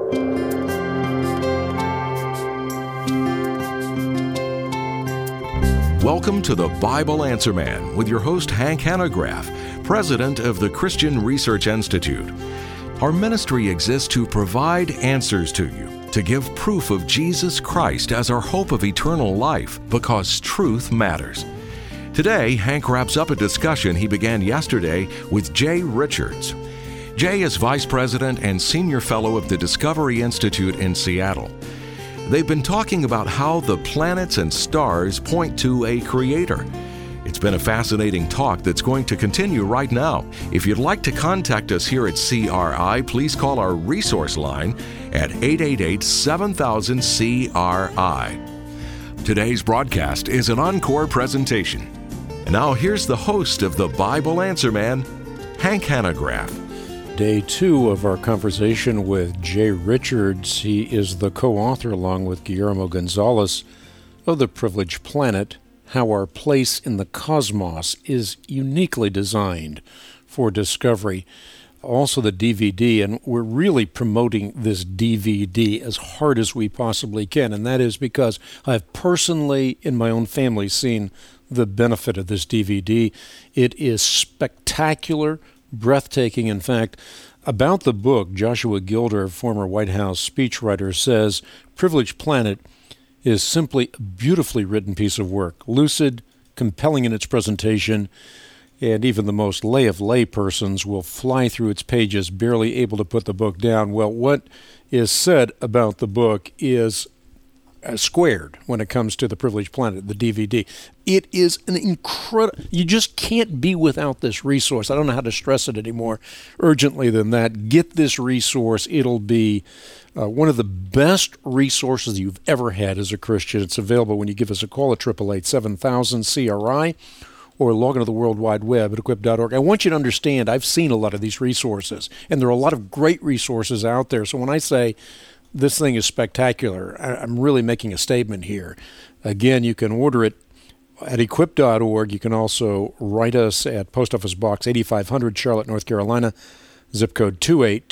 Welcome to the Bible Answer Man with your host Hank Hanegraaff, president of the Christian Research Institute. Our ministry exists to provide answers to you, to give proof of Jesus Christ as our hope of eternal life, because truth matters. Today, Hank wraps up a discussion he began yesterday with Jay Richards. Jay is Vice President and Senior Fellow of the Discovery Institute in Seattle. They've been talking about how the planets and stars point to a creator. It's been a fascinating talk that's going to continue right now. If you'd like to contact us here at CRI, please call our resource line at 888-7000-CRI. Today's broadcast is an encore presentation. And now here's the host of the Bible Answer Man, Hank Hanegraaff. Day 2 of our conversation with Jay Richards. He is the co-author, along with Guillermo Gonzalez, of The Privileged Planet, How Our Place in the Cosmos is Uniquely Designed for Discovery. Also the DVD, and we're really promoting this DVD as hard as we possibly can, and that is because I've personally, in my own family, seen the benefit of this DVD. It is spectacular, breathtaking. In fact, about the book, Joshua Gilder, former White House speechwriter, says, Privileged Planet is simply a beautifully written piece of work, lucid, compelling in its presentation, and even the most lay of lay persons will fly through its pages, barely able to put the book down. Well, what is said about the book is squared when it comes to The Privileged Planet, the DVD. It is an incredible, you just can't be without this resource. I don't know how to stress it any more urgently than that. Get this resource. It'll be one of the best resources you've ever had as a Christian. It's available when you give us a call at 888-7000-CRI or log into the World Wide Web at equip.org. I want you to understand, I've seen a lot of these resources, and there are a lot of great resources out there. So when I say this thing is spectacular, I'm really making a statement here. Again, you can order it at equip.org. You can also write us at Post Office Box 8500, Charlotte, North Carolina, zip code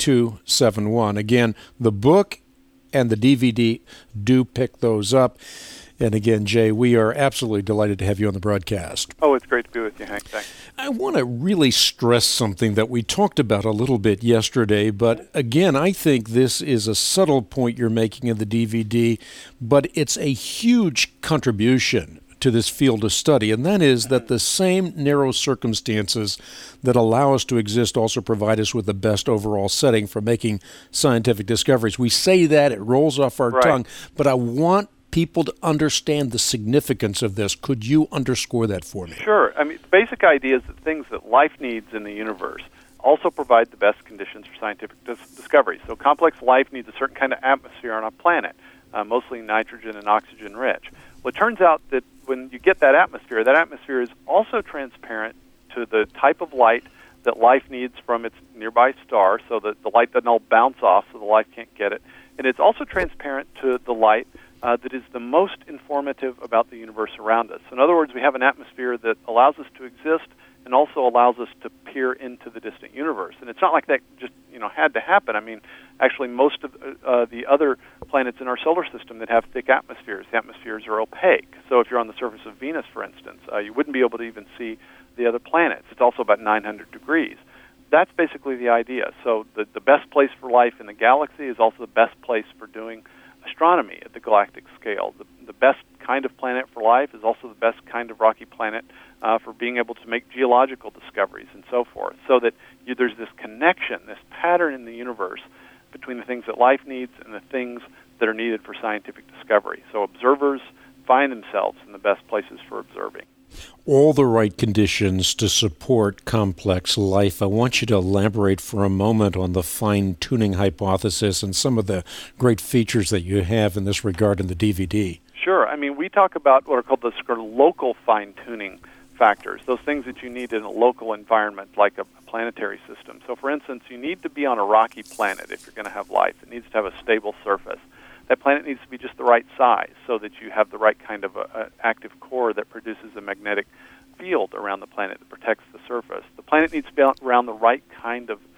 28271. Again, the book and the DVD, do pick those up. And again, Jay, we are absolutely delighted to have you on the broadcast. Oh, it's great to be with you, Hank. Thanks. I want to really stress something that we talked about a little bit yesterday, but again, I think this is a subtle point you're making in the DVD, but it's a huge contribution to this field of study, and that is that the same narrow circumstances that allow us to exist also provide us with the best overall setting for making scientific discoveries. We say that, it rolls off our tongue, but I want people to understand the significance of this. Could you underscore that for me? Sure. I mean, the basic idea is that things that life needs in the universe also provide the best conditions for scientific discovery. So complex life needs a certain kind of atmosphere on a planet, mostly nitrogen and oxygen rich. Well, it turns out that when you get that atmosphere is also transparent to the type of light that life needs from its nearby star, so that the light doesn't all bounce off so the life can't get it. And it's also transparent to the light that is the most informative about the universe around us. In other words, we have an atmosphere that allows us to exist and also allows us to peer into the distant universe. And it's not like that just had to happen. I mean, actually, most of the other planets in our solar system that have thick atmospheres, the atmospheres are opaque. So if you're on the surface of Venus, for instance, you wouldn't be able to even see the other planets. It's also about 900 degrees. That's basically the idea. So the best place for life in the galaxy is also the best place for doing astronomy at the galactic scale. The best kind of planet for life is also the best kind of rocky planet for being able to make geological discoveries and so forth, so that there's this connection, this pattern in the universe between the things that life needs and the things that are needed for scientific discovery. So observers find themselves in the best places for observing. All the right conditions to support complex life. I want you to elaborate for a moment on the fine-tuning hypothesis and some of the great features that you have in this regard in the DVD. Sure. I mean, we talk about what are called the sort of local fine-tuning factors, those things that you need in a local environment like a planetary system. So, for instance, you need to be on a rocky planet if you're going to have life. It needs to have a stable surface. That planet needs to be just the right size so that you have the right kind of active core that produces a magnetic field around the planet that protects the surface. The planet needs to be around the right kind of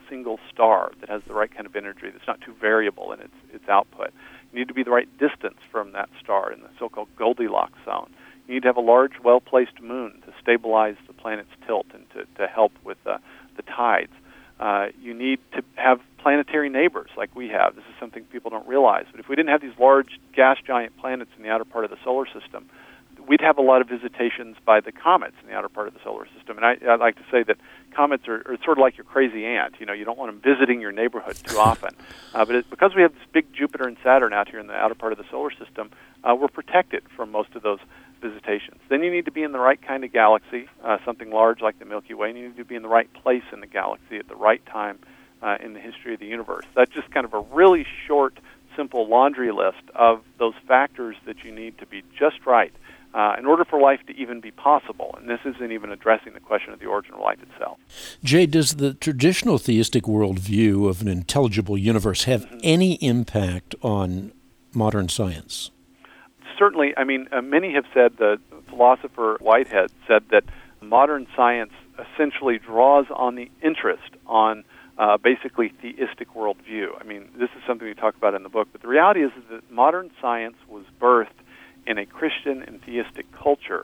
single star that has the right kind of energy, that's not too variable in its output. You need to be the right distance from that star in the so-called Goldilocks zone. You need to have a large, well-placed moon to stabilize the planet's tilt and to help with the tides. You need to have planetary neighbors like we have. This is something people don't realize. But if we didn't have these large gas giant planets in the outer part of the solar system, we'd have a lot of visitations by the comets in the outer part of the solar system. And I like to say that comets are sort of like your crazy aunt. You know, you don't want them visiting your neighborhood too often. But because we have this big Jupiter and Saturn out here in the outer part of the solar system, we're protected from most of those visitations. Then you need to be in the right kind of galaxy, something large like the Milky Way, and you need to be in the right place in the galaxy at the right time in the history of the universe. That's just kind of a really short, simple laundry list of those factors that you need to be just right in order for life to even be possible. And this isn't even addressing the question of the origin of life itself. Jay, does the traditional theistic worldview of an intelligible universe have any impact on modern science? Certainly. I mean, many have said, the philosopher Whitehead said that modern science essentially draws on the interest on basically theistic worldview. I mean, this is something we talk about in the book, but the reality is that modern science was birthed in a Christian and theistic culture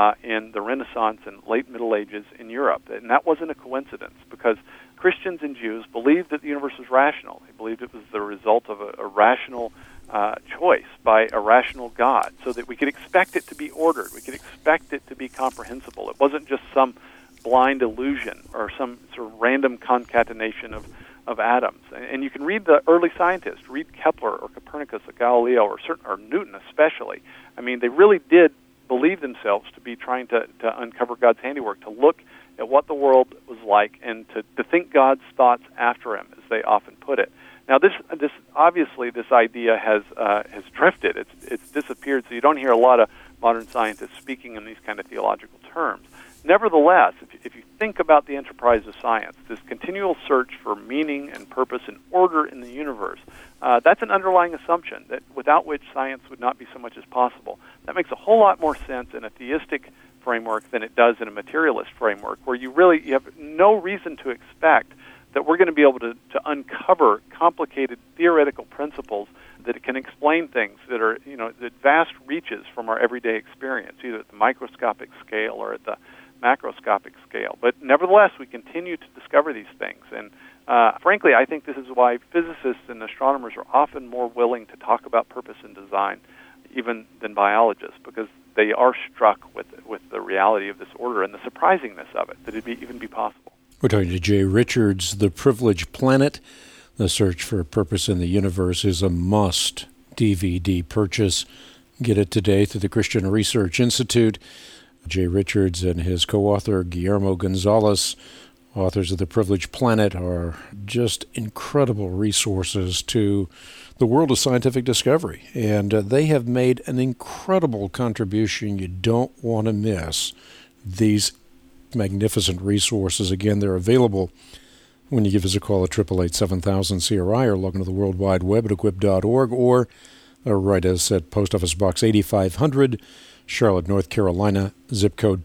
in the Renaissance and late Middle Ages in Europe. And that wasn't a coincidence, because Christians and Jews believed that the universe was rational. They believed it was the result of a rational choice by a rational God, so that we could expect it to be ordered. We could expect it to be comprehensible. It wasn't just some blind illusion or some sort of random concatenation of atoms. And you can read the early scientists, read Kepler or Copernicus or Galileo or Newton especially. I mean, they really did believe themselves to be trying to uncover God's handiwork, to look at what the world was like and to think God's thoughts after him, as they often put it. Now, this obviously this idea has drifted. It's disappeared. So you don't hear a lot of modern scientists speaking in these kind of theological terms. Nevertheless, if you think about the enterprise of science, this continual search for meaning and purpose and order in the universe, that's an underlying assumption that without which science would not be so much as possible. That makes a whole lot more sense in a theistic framework than it does in a materialist framework, where you have no reason to expect that we're going to be able to uncover complicated theoretical principles that can explain things that are, that vast reaches from our everyday experience, either at the microscopic scale or at the macroscopic scale. But nevertheless, we continue to discover these things. And frankly, I think this is why physicists and astronomers are often more willing to talk about purpose and design even than biologists, because they are struck with the reality of this order and the surprisingness of it, that it even be possible. We're talking to Jay Richards. The Privileged Planet, The Search for Purpose in the Universe, is a must DVD purchase. Get it today through the Christian Research Institute. Jay Richards and his co-author, Guillermo Gonzalez, authors of The Privileged Planet, are just incredible resources to the world of scientific discovery. And they have made an incredible contribution. You don't want to miss these magnificent resources. Again, they're available when you give us a call at 888-7000-CRI or log into the World Wide Web at equip.org or write us at Post Office Box 8500, Charlotte, North Carolina, zip code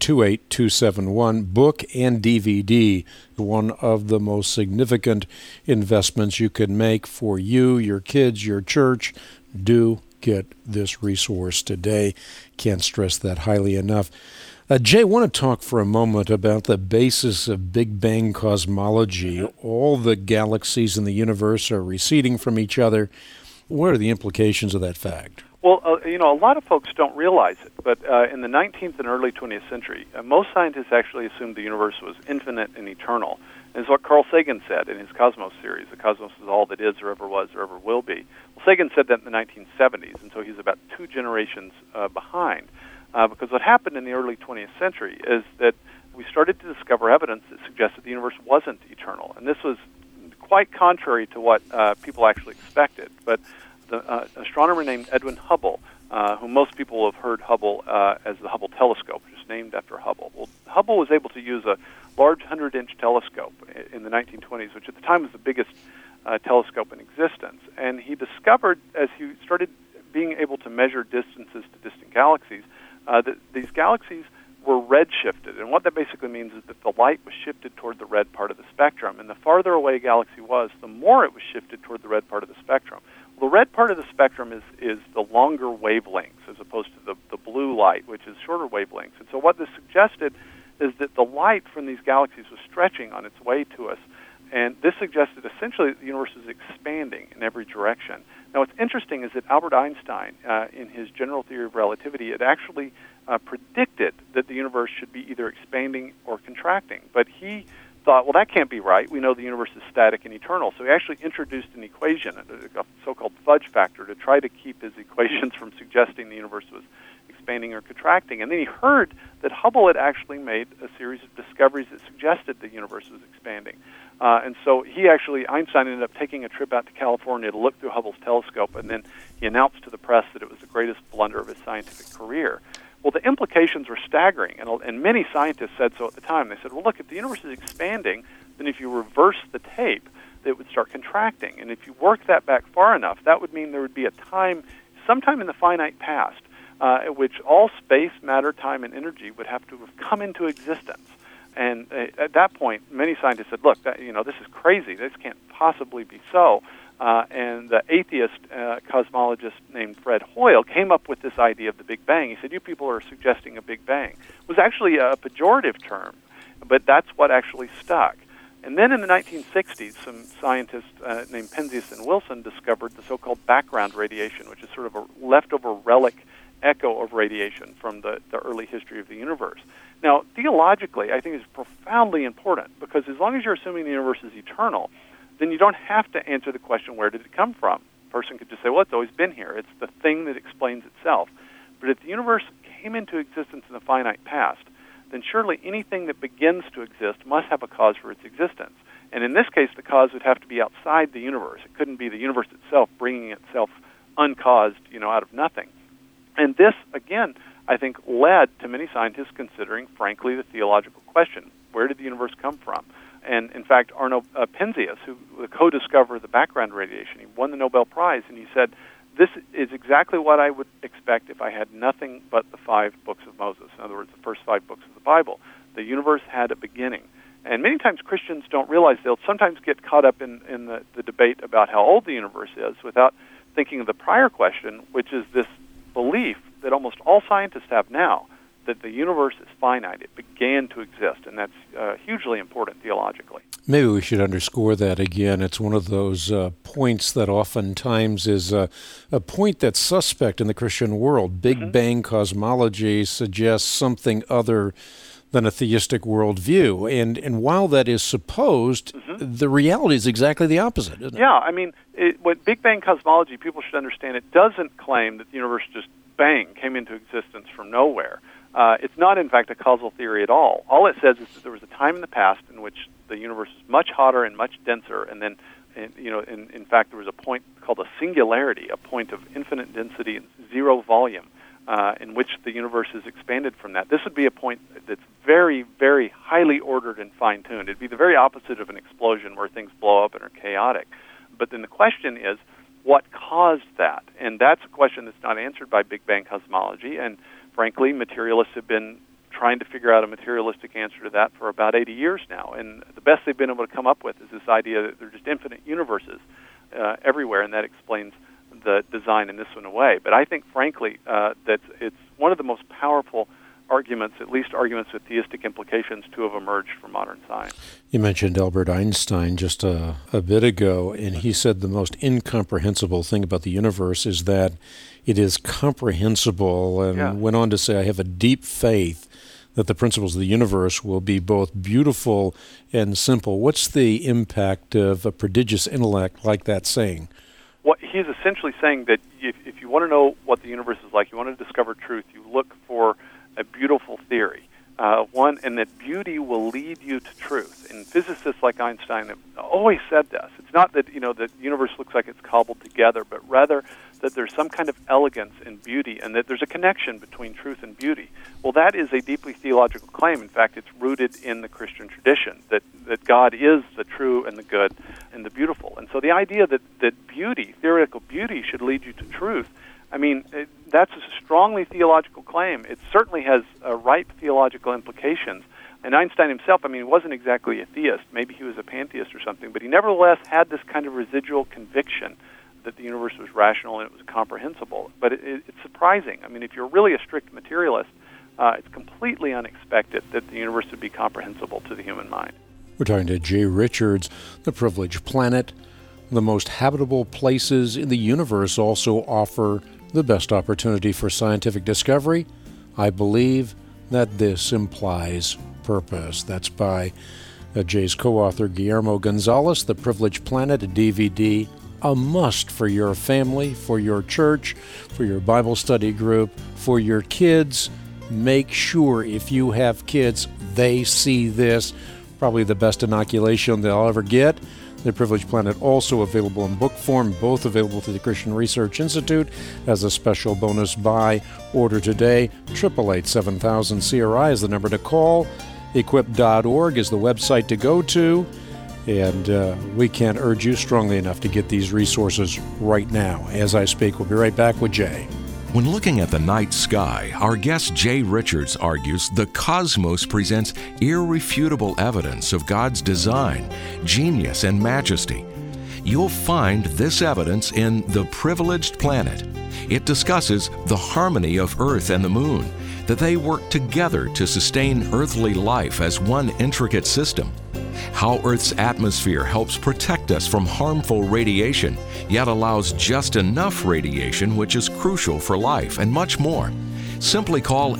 28271. Book and DVD, one of the most significant investments you can make for you, your kids, your church. Do get this resource today. Can't stress that highly enough. Jay, I want to talk for a moment about the basis of Big Bang cosmology. All the galaxies in the universe are receding from each other. What are the implications of that fact? Well, a lot of folks don't realize it, but in the 19th and early 20th century, most scientists actually assumed the universe was infinite and eternal. And it's what Carl Sagan said in his Cosmos series. The cosmos is all that is or ever was or ever will be. Well, Sagan said that in the 1970s, and so he's about 2 generations behind. Because what happened in the early 20th century is that we started to discover evidence that suggested the universe wasn't eternal. And this was quite contrary to what people actually expected. But the astronomer named Edwin Hubble, whom most people will have heard Hubble as the Hubble telescope, which is named after Hubble. Well, Hubble was able to use a large 100-inch telescope in the 1920s, which at the time was the biggest telescope in existence. And he discovered, as he started being able to measure distances to distant galaxies, that these galaxies were red-shifted. And what that basically means is that the light was shifted toward the red part of the spectrum. And the farther away a galaxy was, the more it was shifted toward the red part of the spectrum. Well, the red part of the spectrum is the longer wavelengths as opposed to the blue light, which is shorter wavelengths. And so what this suggested is that the light from these galaxies was stretching on its way to us. And this suggested essentially that the universe is expanding in every direction. Now, what's interesting is that Albert Einstein, in his general theory of relativity, had actually predicted that the universe should be either expanding or contracting. But he thought, well, that can't be right. We know the universe is static and eternal. So he actually introduced an equation, a so-called fudge factor, to try to keep his equations from suggesting the universe was expanding or contracting. And then he heard that Hubble had actually made a series of discoveries that suggested the universe was expanding. And so Einstein ended up taking a trip out to California to look through Hubble's telescope, and then he announced to the press that it was the greatest blunder of his scientific career. Well, the implications were staggering, and many scientists said so at the time. They said, well, look, if the universe is expanding, then if you reverse the tape, it would start contracting. And if you work that back far enough, that would mean there would be a time, sometime in the finite past, at which all space, matter, time, and energy would have to have come into existence. And at that point, many scientists said, look, this is crazy. This can't possibly be so. And the atheist cosmologist named Fred Hoyle came up with this idea of the Big Bang. He said, you people are suggesting a Big Bang. It was actually a pejorative term, but that's what actually stuck. And then in the 1960s, some scientists named Penzias and Wilson discovered the so-called background radiation, which is sort of a leftover relic echo of radiation from the early history of the universe. Now, theologically, I think it's profoundly important, because as long as you're assuming the universe is eternal, then you don't have to answer the question, where did it come from? A person could just say, well, it's always been here. It's the thing that explains itself. But if the universe came into existence in the finite past, then surely anything that begins to exist must have a cause for its existence. And in this case, the cause would have to be outside the universe. It couldn't be the universe itself bringing itself uncaused, out of nothing. And this, again, I think led to many scientists considering, frankly, the theological question, where did the universe come from? And, in fact, Arno Penzias, who the co-discoverer of the background radiation, he won the Nobel Prize, and he said, this is exactly what I would expect if I had nothing but the 5 books of Moses. In other words, the first 5 books of the Bible. The universe had a beginning. And many times Christians don't realize, they'll sometimes get caught up in the debate about how old the universe is without thinking of the prior question, which is this belief that almost all scientists have now, that the universe is finite. It began to exist, and that's hugely important theologically. Maybe we should underscore that again. It's one of those points that oftentimes is a point that's suspect in the Christian world. Big Bang cosmology suggests something other than a theistic worldview. And while that is supposed, the reality is exactly the opposite, isn't it? Yeah, I mean, with Big Bang cosmology, people should understand it doesn't claim that the universe just bang came into existence from nowhere. It's not, in fact, a causal theory at all. All it says is that there was a time in the past in which the universe was much hotter and much denser, and then, in fact, there was a point called a singularity, a point of infinite density and zero volume, in which the universe is expanded from that. This would be a point that's very, very highly ordered and fine-tuned. It'd be the very opposite of an explosion where things blow up and are chaotic. But then the question is, what caused that? And that's a question that's not answered by Big Bang cosmology, and frankly, materialists have been trying to figure out a materialistic answer to that for about 80 years now. And the best they've been able to come up with is this idea that there are just infinite universes everywhere, and that explains the design in this one away. But I think, frankly, that it's one of the most powerful arguments, at least arguments with theistic implications, to have emerged from modern science. You mentioned Albert Einstein just a bit ago, and he said the most incomprehensible thing about the universe is that it is comprehensible, and went on to say, I have a deep faith that the principles of the universe will be both beautiful and simple. What's the impact of a prodigious intellect like that saying? What he's essentially saying that if you want to know what the universe is like, you want to discover truth, you look for a beautiful theory, and that beauty will lead you to truth. And physicists like Einstein have always said this. It's not that the universe looks like it's cobbled together, but rather that there's some kind of elegance and beauty, and that there's a connection between truth and beauty. Well, that is a deeply theological claim. In fact, it's rooted in the Christian tradition, that God is the true and the good and the beautiful. And so the idea that beauty, theoretical beauty, should lead you to truth, I mean, that's a strongly theological claim. It certainly has ripe theological implications. And Einstein himself, I mean, he wasn't exactly a theist. Maybe he was a pantheist or something, but he nevertheless had this kind of residual conviction that the universe was rational and it was comprehensible. But it's surprising. I mean, if you're really a strict materialist, it's completely unexpected that the universe would be comprehensible to the human mind. We're talking to Jay Richards. The Privileged Planet. The most habitable places in the universe also offer the best opportunity for scientific discovery. I believe that this implies purpose. That's by Jay's co-author Guillermo Gonzalez. The Privileged Planet, a DVD, a must for your family, for your church, for your Bible study group, for your kids. Make sure if you have kids, they see this. Probably the best inoculation they'll ever get. The Privileged Planet also available in book form, both available to the Christian Research Institute as a special bonus buy. Order today. 888-7000-CRI is the number to call. Equip.org is the website to go to. And we can't urge you strongly enough to get these resources right now. As I speak, we'll be right back with Jay. When looking at the night sky, our guest Jay Richards argues the cosmos presents irrefutable evidence of God's design, genius, and majesty. You'll find this evidence in The Privileged Planet. It discusses the harmony of Earth and the Moon, that they work together to sustain earthly life as one intricate system, how Earth's atmosphere helps protect us from harmful radiation, yet allows just enough radiation which is crucial for life, and much more. Simply call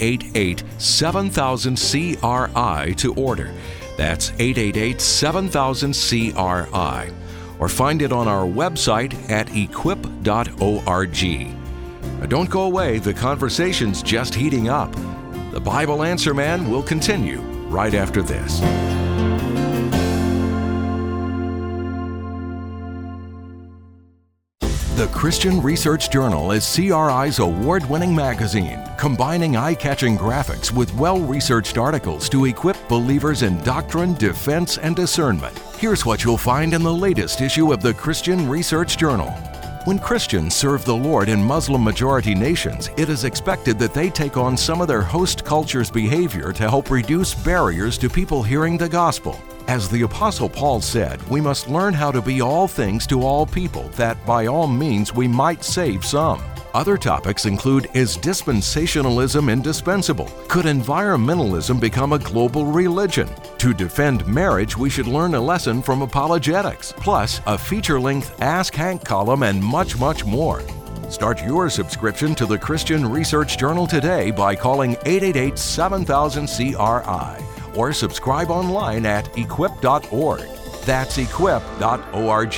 888-7000-CRI to order. That's 888-7000-CRI. Or find it on our website at equip.org. Now don't go away, the conversation's just heating up. The Bible Answer Man will continue right after this. The Christian Research Journal is CRI's award-winning magazine, combining eye-catching graphics with well-researched articles to equip believers in doctrine, defense, and discernment. Here's what you'll find in the latest issue of the Christian Research Journal. When Christians serve the Lord in Muslim-majority nations, it is expected that they take on some of their host culture's behavior to help reduce barriers to people hearing the gospel. As the Apostle Paul said, we must learn how to be all things to all people, that by all means we might save some. Other topics include, is dispensationalism indispensable? Could environmentalism become a global religion? To defend marriage, we should learn a lesson from apologetics, plus a feature-length Ask Hank column and much, much more. Start your subscription to the Christian Research Journal today by calling 888-7000-CRI. Or subscribe online at equip.org. That's equip.org.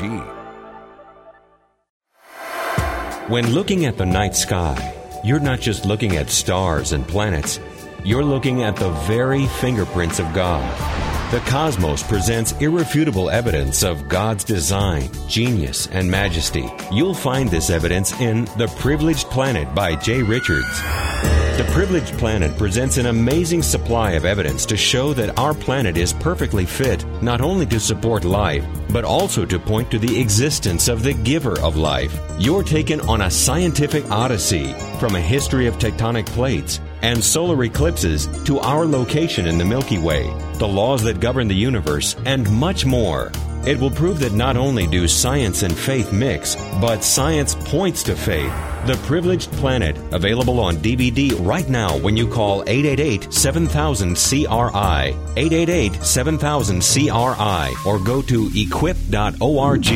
When looking at the night sky, you're not just looking at stars and planets. You're looking at the very fingerprints of God. The cosmos presents irrefutable evidence of God's design, genius, and majesty. You'll find this evidence in The Privileged Planet by Jay Richards. The Privileged Planet presents an amazing supply of evidence to show that our planet is perfectly fit not only to support life, but also to point to the existence of the giver of life. You're taken on a scientific odyssey from a history of tectonic plates and solar eclipses to our location in the Milky Way, the laws that govern the universe, and much more. It will prove that not only do science and faith mix, but science points to faith. The Privileged Planet, available on DVD right now when you call 888-7000-CRI, 888-7000-CRI, or go to equip.org.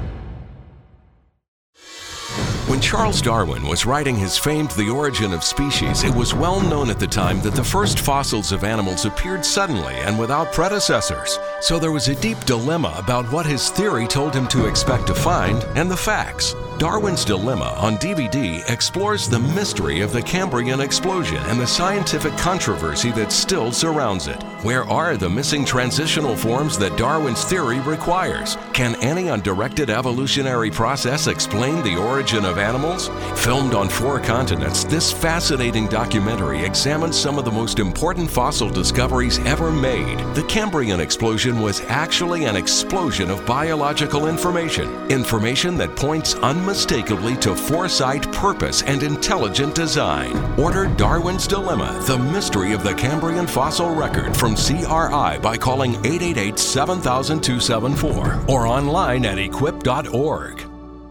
When Charles Darwin was writing his famed The Origin of Species, it was well known at the time that the first fossils of animals appeared suddenly and without predecessors. So there was a deep dilemma about what his theory told him to expect to find and the facts. Darwin's Dilemma on DVD explores the mystery of the Cambrian explosion and the scientific controversy that still surrounds it. Where are the missing transitional forms that Darwin's theory requires? Can any undirected evolutionary process explain the origin of animals? Filmed on 4 continents, this fascinating documentary examines some of the most important fossil discoveries ever made. The Cambrian explosion was actually an explosion of biological information that points unmistakably to foresight, purpose, and intelligent design. Order Darwin's Dilemma, The Mystery of the Cambrian Fossil Record from CRI by calling 888-7000-274 or online at equip.org.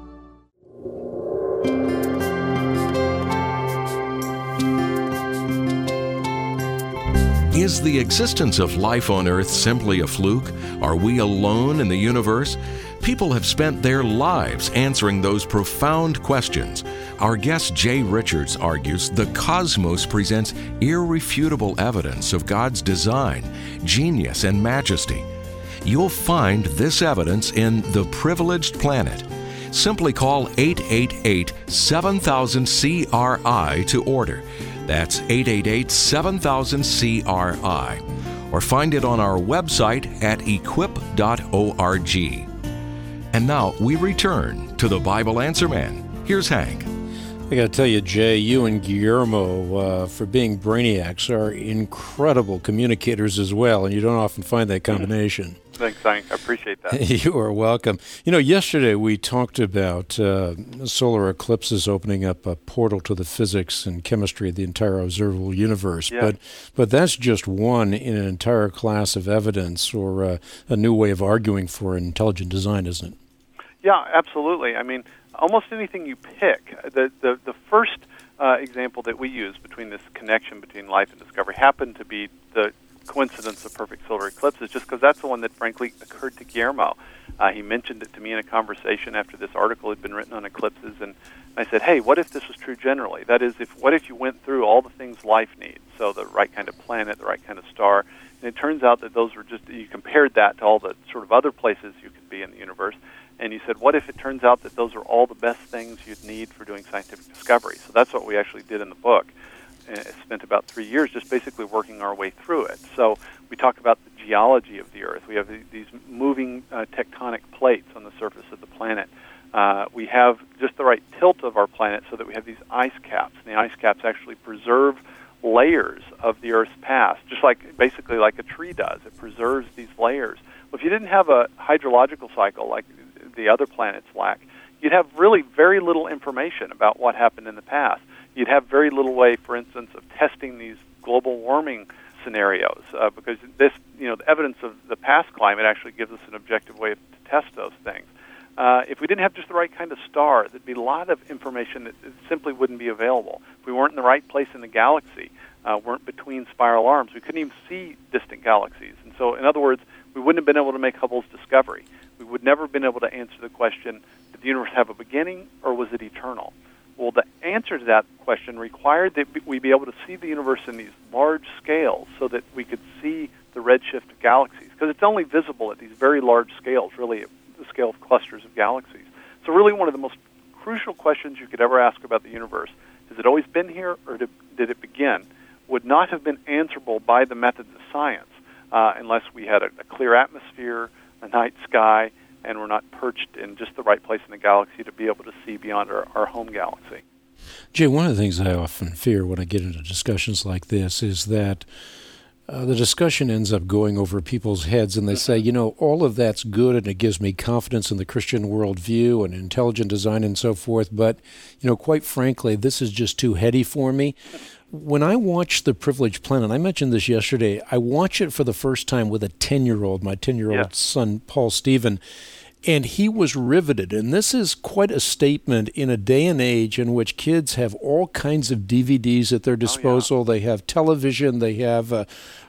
Is the existence of life on Earth simply a fluke? Are we alone in the universe? People have spent their lives answering those profound questions. Our guest Jay Richards argues the cosmos presents irrefutable evidence of God's design, genius, and majesty. You'll find this evidence in The Privileged Planet. Simply call 888-7000-CRI to order. That's 888-7000-CRI. Or find it on our website at equip.org. And now we return to the Bible Answer Man. Here's Hank. I got to tell you, Jay, you and Guillermo, for being brainiacs, are incredible communicators as well, and you don't often find that combination. Thanks, Hank. I appreciate that. You are welcome. You know, yesterday we talked about solar eclipses opening up a portal to the physics and chemistry of the entire observable universe. Yeah. But that's just one in an entire class of evidence or a new way of arguing for intelligent design, isn't it? Yeah, absolutely. I mean, almost anything you pick, the first example that we use between this connection between life and discovery happened to be the coincidence of perfect solar eclipses, just because that's the one that frankly occurred to Guillermo. He mentioned it to me in a conversation after this article had been written on eclipses, and I said, hey, what if this was true generally? That is, what if you went through all the things life needs, so the right kind of planet, the right kind of star, and it turns out that those were just, you compared that to all the sort of other places you could be in the universe, and you said, what if it turns out that those are all the best things you'd need for doing scientific discovery? So that's what we actually did in the book. Spent about 3 years just basically working our way through it. So we talk about the geology of the Earth. We have these moving tectonic plates on the surface of the planet. We have just the right tilt of our planet so that we have these ice caps. And the ice caps actually preserve layers of the Earth's past, just basically like a tree does. It preserves these layers. Well, if you didn't have a hydrological cycle like the other planets lack, you'd have really very little information about what happened in the past. You'd have very little way, for instance, of testing these global warming scenarios because the evidence of the past climate actually gives us an objective way to test those things. If we didn't have just the right kind of star, there'd be a lot of information that simply wouldn't be available. If we weren't in the right place in the galaxy, weren't between spiral arms, we couldn't even see distant galaxies. And so, in other words, we wouldn't have been able to make Hubble's discovery. We would never have been able to answer the question, did the universe have a beginning or was it eternal? Well, the answer to that question required that we be able to see the universe in these large scales so that we could see the redshift of galaxies, because it's only visible at these very large scales, really at the scale of clusters of galaxies. So really one of the most crucial questions you could ever ask about the universe, has it always been here or did it begin, would not have been answerable by the methods of science unless we had a clear atmosphere, a night sky, and we're not perched in just the right place in the galaxy to be able to see beyond our home galaxy. Jay, one of the things I often fear when I get into discussions like this is that the discussion ends up going over people's heads, and they say, all of that's good, and it gives me confidence in the Christian worldview and intelligent design and so forth, but, quite frankly, this is just too heady for me. When I watch The Privileged Planet, I mentioned this yesterday, I watch it for the first time with a 10-year-old, my 10-year-old son, Paul Stephen, and he was riveted. And this is quite a statement in a day and age in which kids have all kinds of DVDs at their disposal. Oh, yeah. They have television, they have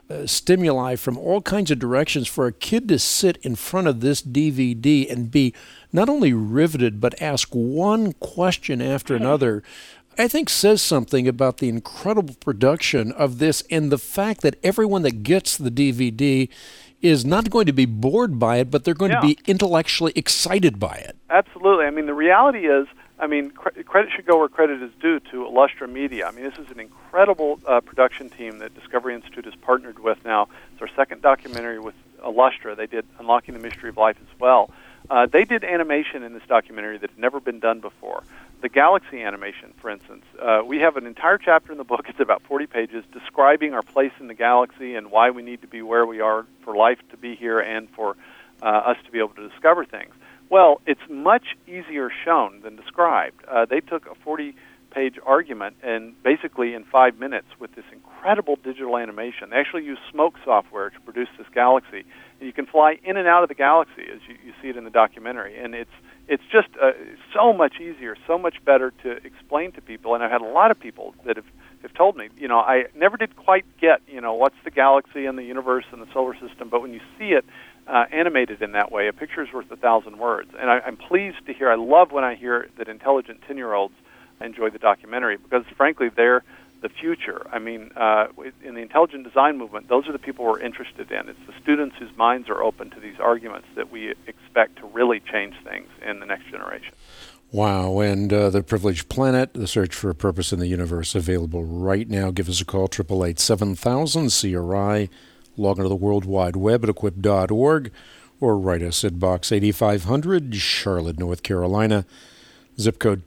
stimuli from all kinds of directions. For a kid to sit in front of this DVD and be not only riveted, but ask one question after another, I think says something about the incredible production of this and the fact that everyone that gets the DVD is not going to be bored by it, but they're going to be intellectually excited by it. Absolutely. I mean, the reality is, credit should go where credit is due to Illustra Media. I mean, this is an incredible production team that Discovery Institute has partnered with now. It's our second documentary with Illustra. They did Unlocking the Mystery of Life as well. They did animation in this documentary that had never been done before. The galaxy animation, for instance. We have an entire chapter in the book, it's about 40 pages, describing our place in the galaxy and why we need to be where we are for life to be here and for us to be able to discover things. Well, it's much easier shown than described. They took a 40-page argument and basically in 5 minutes with this incredible digital animation. They actually use smoke software to produce this galaxy. And you can fly in and out of the galaxy as you see it in the documentary. And it's just so much easier, so much better to explain to people. And I've had a lot of people that have told me, I never did quite get, what's the galaxy and the universe and the solar system, but when you see it animated in that way, a picture is worth 1,000 words. And I'm pleased to hear, I love when I hear that intelligent 10-year-olds enjoy the documentary because, frankly, they're the future. I mean, in the intelligent design movement, those are the people we're interested in. It's the students whose minds are open to these arguments that we expect to really change things in the next generation. Wow, and The Privileged Planet, The Search for a Purpose in the Universe, available right now. Give us a call, 888-7000-CRI. Log on to the World Wide Web at equip.org or write us at Box 8500, Charlotte, North Carolina, zip code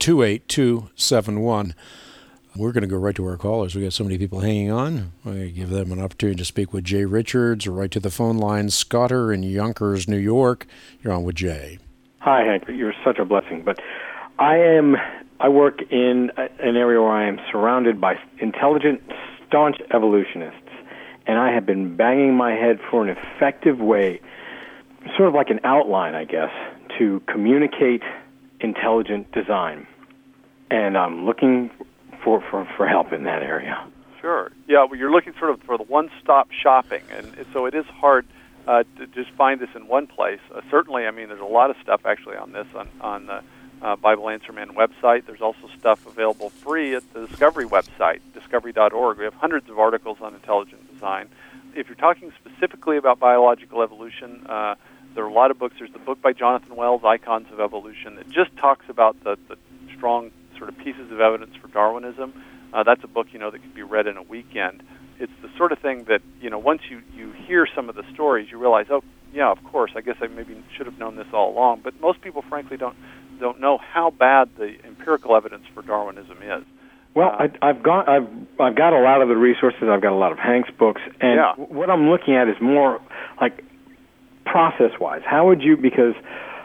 28271. We're going to go right to our callers. We got so many people hanging on. We're going to give them an opportunity to speak with Jay Richards or right to the phone line. Scotter in Yonkers, New York. You're on with Jay. Hi, Hank. You're such a blessing. But I work in an area where I am surrounded by intelligent, staunch evolutionists, and I have been banging my head for an effective way, sort of like an outline, I guess, to communicate intelligent design. And I'm looking for help in that area. Sure. Yeah, well, you're looking sort of for the one-stop shopping, and so it is hard to just find this in one place. Certainly, there's a lot of stuff actually on this on the Bible Answer Man website. There's also stuff available free at the Discovery website, discovery.org. We have hundreds of articles on intelligent design. If you're talking specifically about biological evolution, there are a lot of books. There's the book by Jonathan Wells, Icons of Evolution, that just talks about the strong sort of pieces of evidence for Darwinism. That's a book, that can be read in a weekend. It's the sort of thing that, once you hear some of the stories, you realize, oh, yeah, of course, I guess I maybe should have known this all along. But most people, frankly, don't know how bad the empirical evidence for Darwinism is. Well, I've got a lot of the resources. I've got a lot of Hank's books, and what I'm looking at is more like process-wise. How would you? Because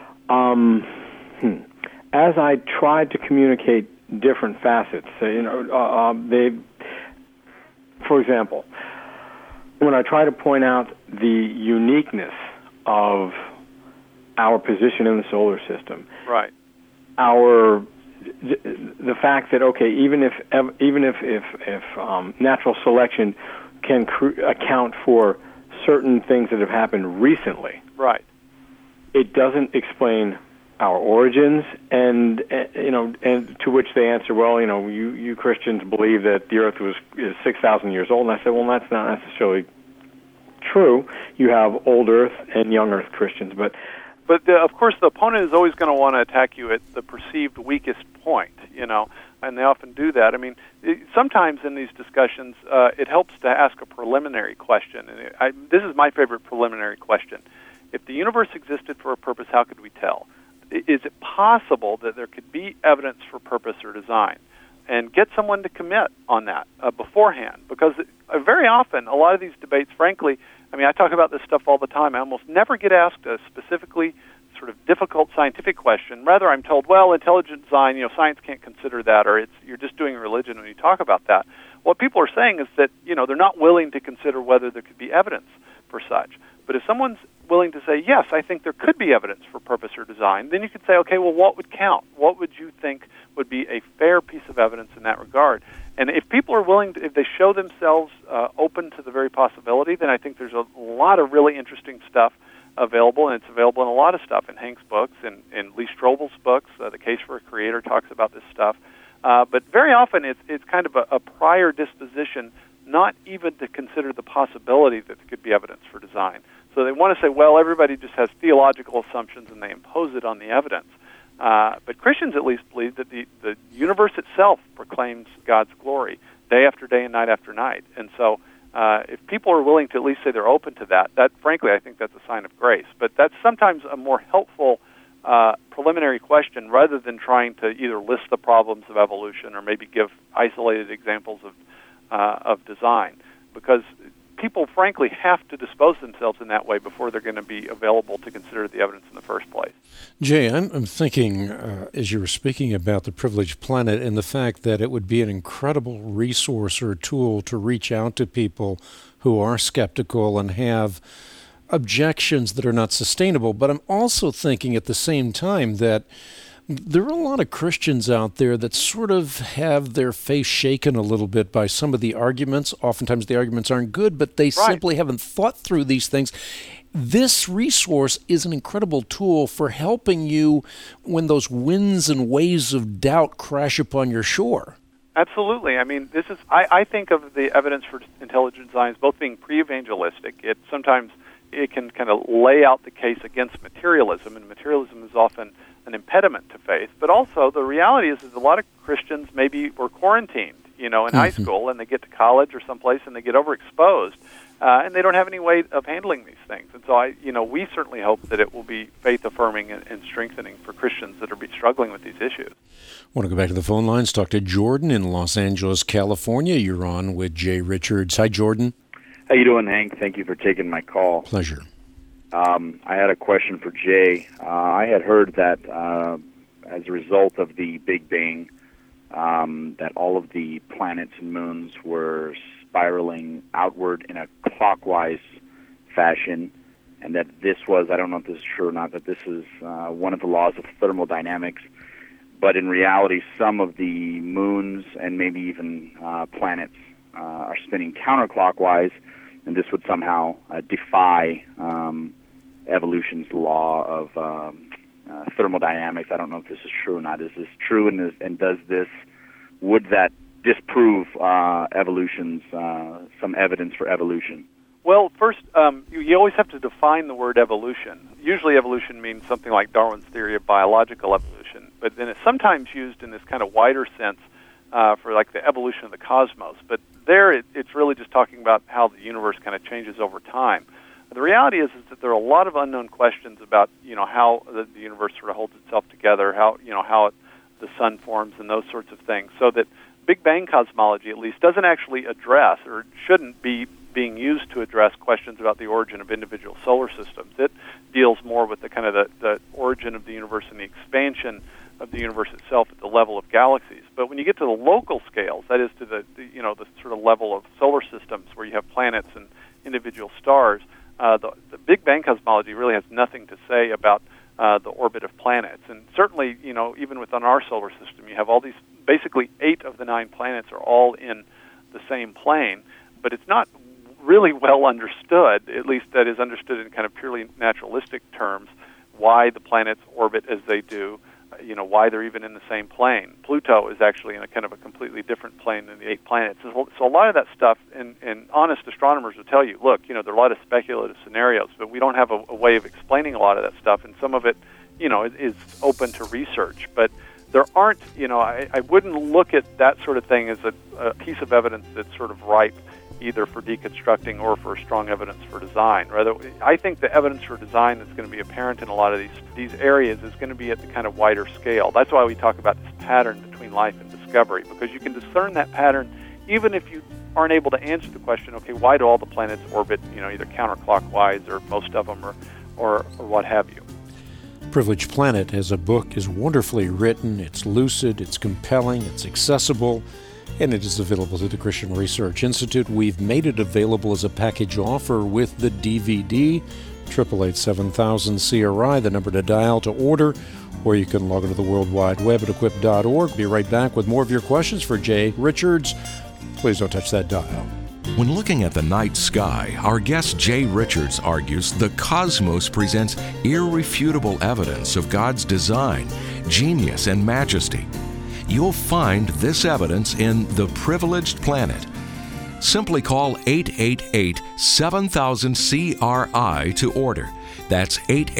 as I tried to communicate different facets, for example, when I try to point out the uniqueness of our position in the solar system, right? The fact that even if natural selection can account for certain things that have happened recently, right? It doesn't explain our origins, and to which they answer, well, you Christians believe that the Earth is 6,000 years old, and I said, well, that's not necessarily true. You have old Earth and young Earth Christians, but of course, the opponent is always going to want to attack you at the perceived weakest point, and they often do that. Sometimes in these discussions, it helps to ask a preliminary question, and this is my favorite preliminary question. If the universe existed for a purpose, how could we tell? Is it possible that there could be evidence for purpose or design? And get someone to commit on that beforehand, because very often, a lot of these debates, frankly, I talk about this stuff all the time. I almost never get asked a specifically sort of difficult scientific question. Rather, I'm told, well, intelligent design, science can't consider that, or you're just doing religion when you talk about that. What people are saying is that, they're not willing to consider whether there could be evidence for such. But if someone's willing to say, yes, I think there could be evidence for purpose or design, then you could say, okay, well, what would count? What would you think would be a fair piece of evidence in that regard? And if people are willing to, if they show themselves open to the very possibility, then I think there's a lot of really interesting stuff available, and it's available in a lot of stuff in Hank's books and in Lee Strobel's books. The Case for a Creator talks about this stuff. But very often it's kind of a prior disposition not even to consider the possibility that there could be evidence for design. So they want to say, well, everybody just has theological assumptions and they impose it on the evidence. But Christians at least believe that the universe itself proclaims God's glory day after day and night after night. And so if people are willing to at least say they're open to that, frankly, I think that's a sign of grace. But that's sometimes a more helpful preliminary question rather than trying to either list the problems of evolution or maybe give isolated examples of design, because people, frankly, have to dispose themselves in that way before they're going to be available to consider the evidence in the first place. Jay, I'm thinking, as you were speaking about the Privileged Planet and the fact that it would be an incredible resource or tool to reach out to people who are skeptical and have objections that are not sustainable. But I'm also thinking at the same time that there are a lot of Christians out there that sort of have their faith shaken a little bit by some of the arguments. Oftentimes the arguments aren't good, but they simply haven't thought through these things. This resource is an incredible tool for helping you when those winds and waves of doubt crash upon your shore. Absolutely. I mean, this is. I think of the evidence for intelligent design as both being pre-evangelistic. Sometimes it can kind of lay out the case against materialism, and materialism is often an impediment to faith. But also, the reality is a lot of Christians maybe were quarantined, in high school, and they get to college or someplace and they get overexposed, and they don't have any way of handling these things. And so, we certainly hope that it will be faith-affirming and strengthening for Christians that are struggling with these issues. I want to go back to the phone lines, talk to Jordan in Los Angeles, California. You're on with Jay Richards. Hi, Jordan. How you doing, Hank? Thank you for taking my call. Pleasure. I had a question for Jay. I had heard that as a result of the Big Bang, that all of the planets and moons were spiraling outward in a clockwise fashion, and that this was, I don't know if this is true or not, that this is one of the laws of thermodynamics. But in reality, some of the moons and maybe even planets are spinning counterclockwise, and this would somehow defy evolution's law of thermodynamics. I don't know if this is true or not. Is this true, and would that disprove evolution's some evidence for evolution? Well, first, you always have to define the word evolution. Usually evolution means something like Darwin's theory of biological evolution, but then it's sometimes used in this kind of wider sense for like the evolution of the cosmos. But there it's really just talking about how the universe kind of changes over time. The reality is that there are a lot of unknown questions about, how the universe sort of holds itself together, how the sun forms and those sorts of things. So that Big Bang cosmology at least doesn't actually address, or shouldn't be being used to address, questions about the origin of individual solar systems. It deals more with the kind of the origin of the universe and the expansion of the universe itself at the level of galaxies. But when you get to the local scales, that is to the sort of level of solar systems where you have planets and individual stars, the Big Bang cosmology really has nothing to say about the orbit of planets. And certainly, even within our solar system, you have all these, basically 8 of the 9 planets are all in the same plane, but it's not really well understood, at least that is understood in kind of purely naturalistic terms, why the planets orbit as they do, why they're even in the same plane. Pluto is actually in a kind of a completely different plane than the 8 planets. So a lot of that stuff, and honest astronomers will tell you, look, there are a lot of speculative scenarios, but we don't have a way of explaining a lot of that stuff, and some of it, is open to research. But there aren't, I wouldn't look at that sort of thing as a piece of evidence that's sort of ripe either for deconstructing or for strong evidence for design. Rather, I think the evidence for design that's going to be apparent in a lot of these areas is going to be at the kind of wider scale. That's why we talk about this pattern between life and discovery, because you can discern that pattern even if you aren't able to answer the question, okay, why do all the planets orbit, either counterclockwise or most of them or what have you. Privileged Planet as a book is wonderfully written, it's lucid, it's compelling, it's accessible, and it is available to the Christian Research Institute. We've made it available as a package offer with the DVD, 888-7000-CRI, the number to dial to order, or you can log into the World Wide Web at equip.org. Be right back with more of your questions for Jay Richards. Please don't touch that dial. When looking at the night sky, our guest Jay Richards argues the cosmos presents irrefutable evidence of God's design, genius, and majesty. You'll find this evidence in The Privileged Planet. Simply call 888-7000-CRI to order. That's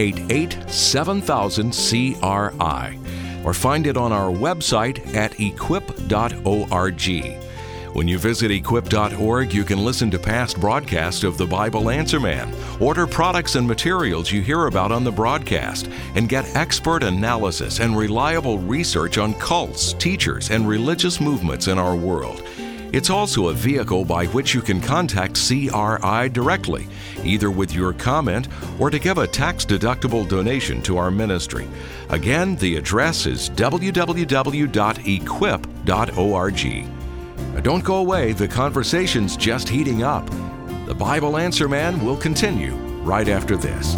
888-7000-CRI. Or find it on our website at equip.org. When you visit equip.org, you can listen to past broadcasts of the Bible Answer Man, order products and materials you hear about on the broadcast, and get expert analysis and reliable research on cults, teachers, and religious movements in our world. It's also a vehicle by which you can contact CRI directly, either with your comment or to give a tax-deductible donation to our ministry. Again, the address is www.equip.org. Now don't go away, the conversation's just heating up. The Bible Answer Man will continue right after this.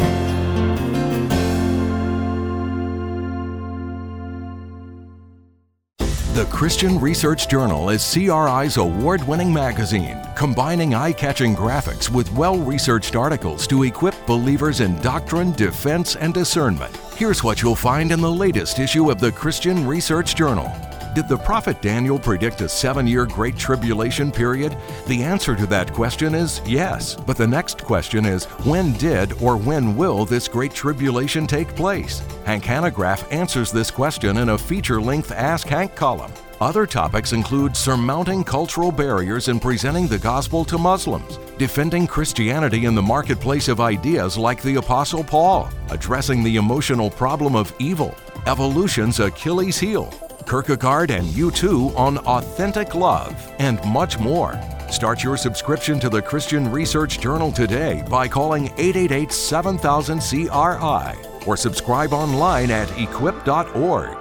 The Christian Research Journal is CRI's award-winning magazine, combining eye-catching graphics with well-researched articles to equip believers in doctrine, defense, and discernment. Here's what you'll find in the latest issue of the Christian Research Journal. Did the prophet Daniel predict a 7-year Great Tribulation period? The answer to that question is yes. But the next question is, when did or when will this Great Tribulation take place? Hank Hanegraaff answers this question in a feature-length Ask Hank column. Other topics include surmounting cultural barriers and presenting the gospel to Muslims, defending Christianity in the marketplace of ideas like the Apostle Paul, addressing the emotional problem of evil, evolution's Achilles heel, Kierkegaard and U2 on authentic love, and much more. Start your subscription to the Christian Research Journal today by calling 888-7000-CRI or subscribe online at equip.org.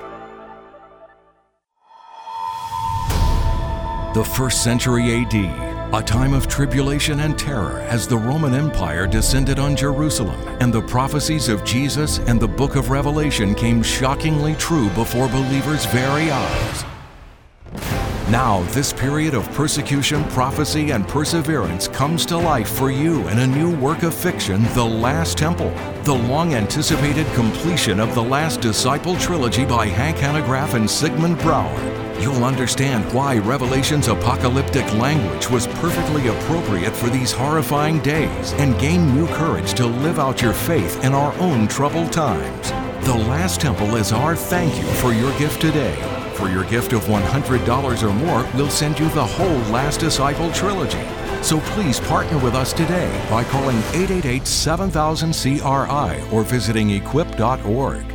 The 1st century AD, a time of tribulation and terror as the Roman Empire descended on Jerusalem, and the prophecies of Jesus and the book of Revelation came shockingly true before believers' very eyes. Now, this period of persecution, prophecy, and perseverance comes to life for you in a new work of fiction, The Last Temple, the long-anticipated completion of the Last Disciple trilogy by Hank Hanegraaff and Sigmund Bauer. You'll understand why Revelation's apocalyptic language was perfectly appropriate for these horrifying days and gain new courage to live out your faith in our own troubled times. The Last Temple is our thank you for your gift today. For your gift of $100 or more, we'll send you the whole Last Disciple trilogy. So please partner with us today by calling 888-7000-CRI or visiting equip.org.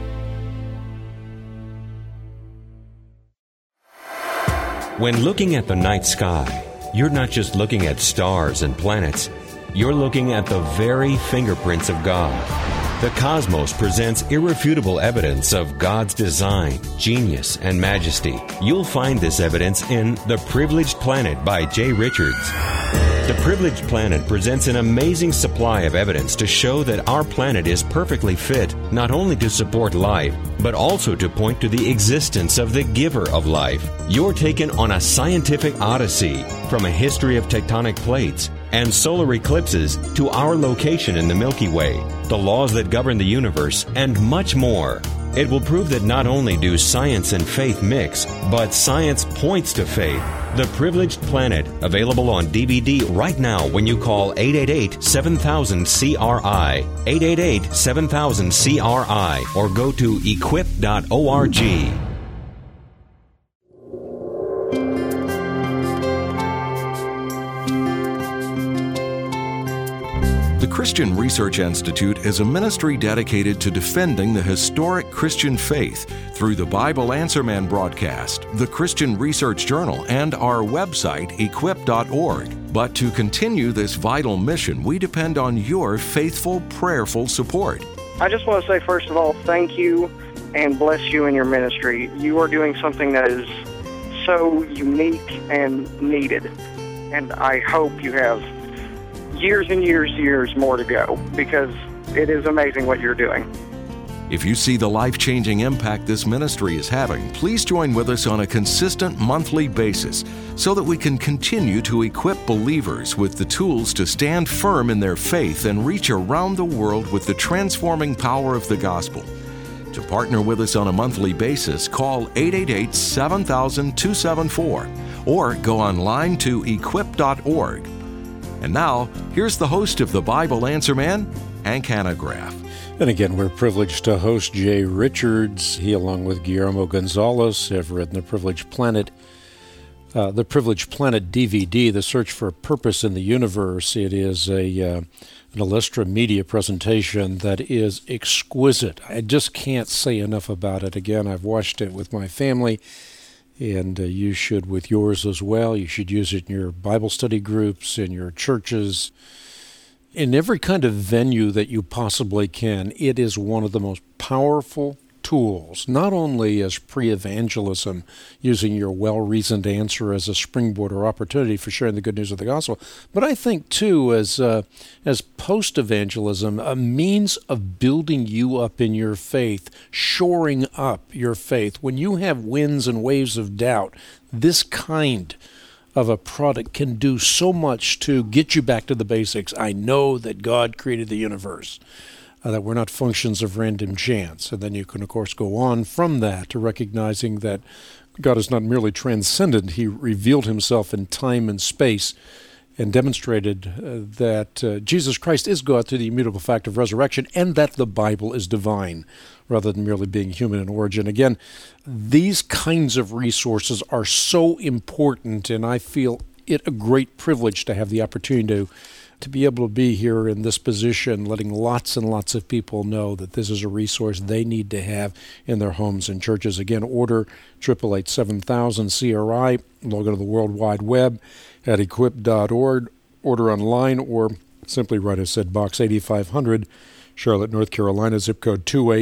When looking at the night sky, you're not just looking at stars and planets. You're looking at the very fingerprints of God. The cosmos presents irrefutable evidence of God's design, genius, and majesty. You'll find this evidence in The Privileged Planet by Jay Richards. The Privileged Planet presents an amazing supply of evidence to show that our planet is perfectly fit not only to support life, but also to point to the existence of the giver of life. You're taken on a scientific odyssey from a history of tectonic plates and solar eclipses to our location in the Milky Way, the laws that govern the universe, and much more. It will prove that not only do science and faith mix, but science points to faith. The Privileged Planet, available on DVD right now when you call 888-7000-CRI, 888-7000-CRI, or go to equip.org. The Christian Research Institute is a ministry dedicated to defending the historic Christian faith through the Bible Answer Man broadcast, the Christian Research Journal, and our website, equip.org. But to continue this vital mission, we depend on your faithful, prayerful support. I just want to say, first of all, thank you and bless you in your ministry. You are doing something that is so unique and needed. And I hope you have years and years more to go, because it is amazing what you're doing. If you see the life-changing impact this ministry is having, please join with us on a consistent monthly basis so that we can continue to equip believers with the tools to stand firm in their faith and reach around the world with the transforming power of the gospel. To partner with us on a monthly basis, call 888-7000-274 or go online to equip.org. And now, here's the host of the Bible Answer Man, Hank Hanegraaff. And again, we're privileged to host Jay Richards. He, along with Guillermo Gonzalez, have written The Privileged Planet DVD, The Search for Purpose in the Universe. It is an Illustra Media presentation that is exquisite. I just can't say enough about it. Again, I've watched it with my family, and you should with yours as well. You should use it in your Bible study groups, in your churches, in every kind of venue that you possibly can. It is one of the most powerful tools, not only as pre-evangelism, using your well-reasoned answer as a springboard or opportunity for sharing the good news of the gospel, but I think, too, as post-evangelism, a means of building you up in your faith, shoring up your faith. When you have winds and waves of doubt, this kind of a product can do so much to get you back to the basics. I know that God created the universe, that we're not functions of random chance. And then you can, of course, go on from that to recognizing that God is not merely transcendent. He revealed himself in time and space and demonstrated that Jesus Christ is God through the immutable fact of resurrection, and that the Bible is divine rather than merely being human in origin. Again, these kinds of resources are so important, and I feel it a great privilege to have the opportunity to be able to be here in this position, letting lots and lots of people know that this is a resource they need to have in their homes and churches. Again, order 888-7000-CRI, log on to the World Wide Web at equip.org, order online, or simply write us at Box 8500, Charlotte, North Carolina, zip code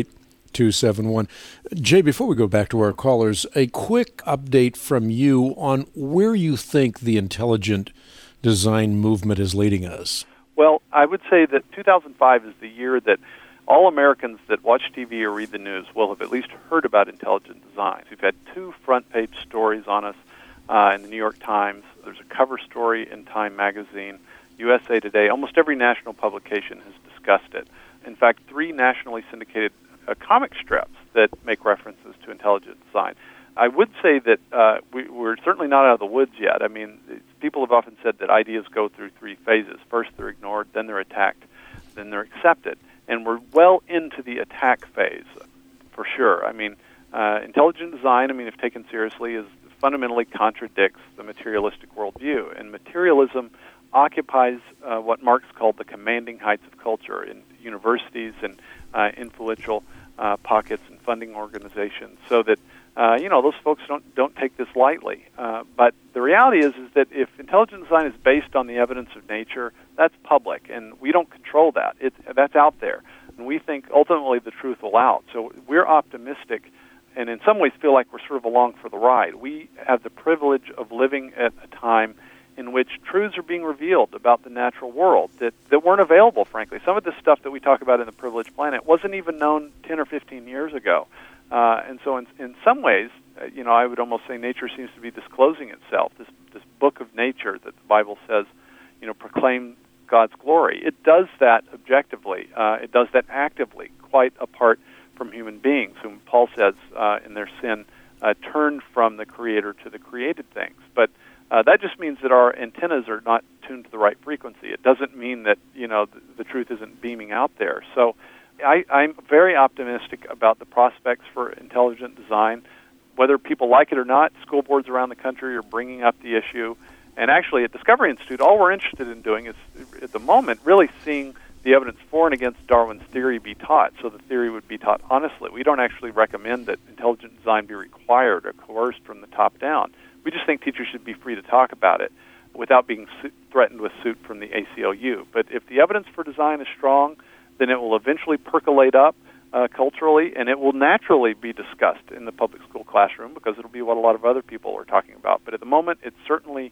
28271. Jay, before we go back to our callers, a quick update from you on where you think the intelligent design movement is leading us. Well, I would say that 2005 is the year that all Americans that watch TV or read the news will have at least heard about intelligent design. We've had 2 front-page stories on us in the New York Times. There's a cover story in Time magazine, USA Today. Almost every national publication has discussed it. In fact, 3 nationally syndicated comic strips that make references to intelligent design. I would say that we're certainly not out of the woods yet. I mean, people have often said that ideas go through 3 phases. First, they're ignored, then they're attacked, then they're accepted. And we're well into the attack phase, for sure. I mean, intelligent design, if taken seriously, fundamentally contradicts the materialistic worldview. And materialism occupies what Marx called the commanding heights of culture in universities and influential pockets and funding organizations, so that those folks don't take this lightly. But the reality is that if intelligent design is based on the evidence of nature, that's public, and we don't control that. That's out there, and we think ultimately the truth will out. So we're optimistic, and in some ways feel like we're sort of along for the ride. We have the privilege of living at a time in which truths are being revealed about the natural world that weren't available, frankly. Some of the stuff that we talk about in The Privileged Planet wasn't even known 10 or 15 years ago. And so in some ways, I would almost say nature seems to be disclosing itself, this book of nature that the Bible says, proclaim God's glory. It does that objectively. It does that actively, quite apart from human beings, whom Paul says in their sin turned from the Creator to the created things. But that just means that our antennas are not tuned to the right frequency. It doesn't mean that, the truth isn't beaming out there. So I'm very optimistic about the prospects for intelligent design. Whether people like it or not, school boards around the country are bringing up the issue. And actually, at Discovery Institute, all we're interested in doing is, at the moment, really seeing the evidence for and against Darwin's theory be taught, so the theory would be taught honestly. We don't actually recommend that intelligent design be required or coerced from the top down. We just think teachers should be free to talk about it without being threatened with suit from the ACLU. But if the evidence for design is strong, then it will eventually percolate up culturally, and it will naturally be discussed in the public school classroom because it'll be what a lot of other people are talking about. But at the moment, it's certainly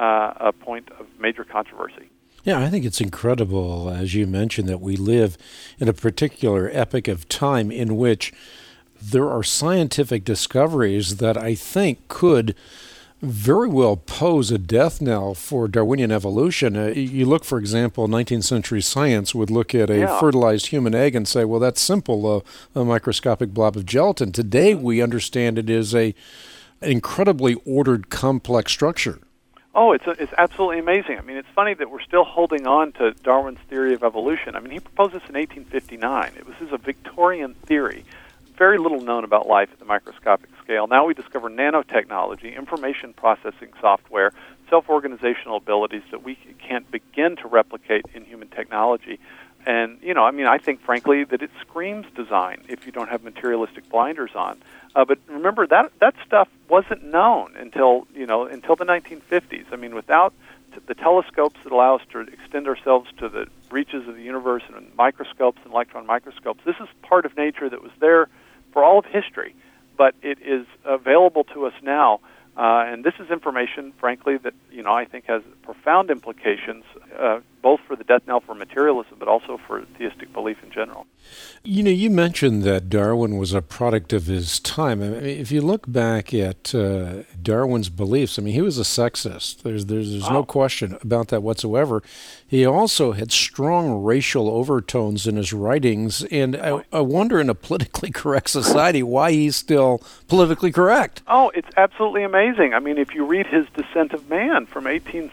a point of major controversy. Yeah, I think it's incredible, as you mentioned, that we live in a particular epoch of time in which there are scientific discoveries that I think could very well pose a death knell for Darwinian evolution. You look, for example, 19th century science would look at a fertilized human egg and say, well, that's simple, a microscopic blob of gelatin. Today we understand it is a incredibly ordered, complex structure. Oh, it's absolutely amazing. I mean, it's funny that we're still holding on to Darwin's theory of evolution. I mean, he proposed this in 1859. This is a Victorian theory. Very little known about life at the microscopic scale. Now we discover nanotechnology, information processing software, self-organizational abilities that we can't begin to replicate in human technology. And, I think, frankly, that it screams design if you don't have materialistic blinders on. But remember, that stuff wasn't known until the 1950s. I mean, without the telescopes that allow us to extend ourselves to the reaches of the universe and microscopes and electron microscopes, this is part of nature that was there for all of history, but it is available to us now. And this is information, frankly, that I think has profound implications, both for the death knell for materialism, but also for theistic belief in general. You mentioned that Darwin was a product of his time. I mean, if you look back at Darwin's beliefs, I mean, he was a sexist. There's no question about that whatsoever. He also had strong racial overtones in his writings, and I wonder, in a politically correct society, why he's still politically correct. Oh, it's absolutely amazing. I mean, if you read his Descent of Man from